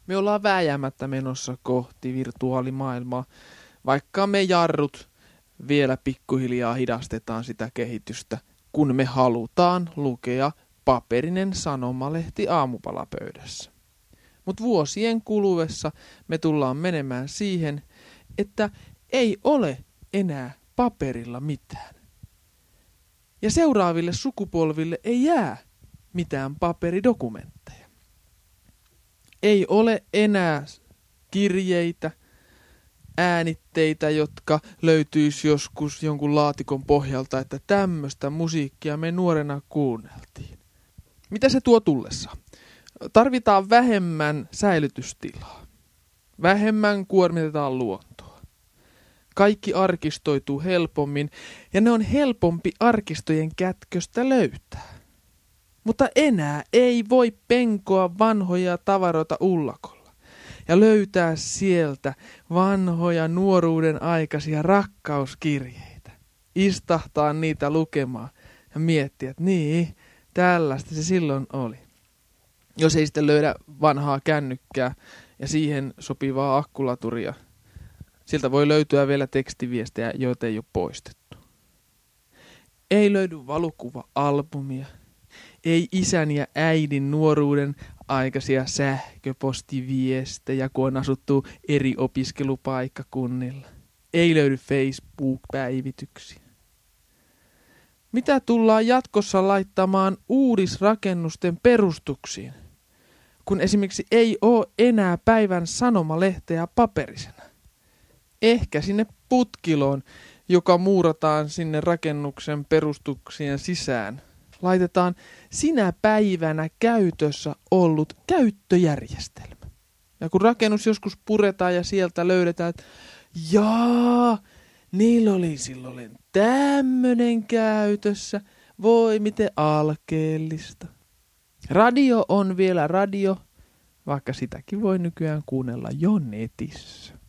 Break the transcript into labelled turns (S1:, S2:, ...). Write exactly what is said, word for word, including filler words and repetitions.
S1: Me ollaan vääjäämättä menossa kohti virtuaalimaailmaa, vaikka me jarrut vielä pikkuhiljaa hidastetaan sitä kehitystä, kun me halutaan lukea paperinen sanomalehti aamupalapöydässä. Mutta vuosien kuluessa me tullaan menemään siihen, että ei ole enää paperilla mitään. Ja seuraaville sukupolville ei jää mitään paperidokumentteja. Ei ole enää kirjeitä, äänitteitä, jotka löytyisi joskus jonkun laatikon pohjalta, että tämmöistä musiikkia me nuorena kuunneltiin. Mitä se tuo tullessa? Tarvitaan vähemmän säilytystilaa. Vähemmän kuormitetaan luontoa. Kaikki arkistoituu helpommin ja ne on helpompi arkistojen kätköstä löytää. Mutta enää ei voi penkoa vanhoja tavaroita ullakolla ja löytää sieltä vanhoja nuoruuden aikaisia rakkauskirjeitä. Istahtaa niitä lukemaan ja miettiä, että niin, tällaista se silloin oli. Jos ei sitten löydä vanhaa kännykkää ja siihen sopivaa akkulaturia, sieltä voi löytyä vielä tekstiviestejä, joita ei ole poistettu. Ei löydy valokuva-albumia. Ei isän ja äidin nuoruuden aikaisia sähköpostiviestejä, kun on asuttu eri opiskelupaikkakunnilla. Ei löydy Facebook-päivityksiä. Mitä tullaan jatkossa laittamaan uudisrakennusten perustuksiin, kun esimerkiksi ei ole enää päivän sanomalehteä paperisena? Ehkä sinne putkiloon, joka muurataan sinne rakennuksen perustuksien sisään, laitetaan sinä päivänä käytössä ollut käyttöjärjestelmä. Ja kun rakennus joskus puretaan ja sieltä löydetään, että jaa, niillä oli silloin tämmönen käytössä, voi miten alkeellista. Radio on vielä radio, vaikka sitäkin voi nykyään kuunnella jo netissä.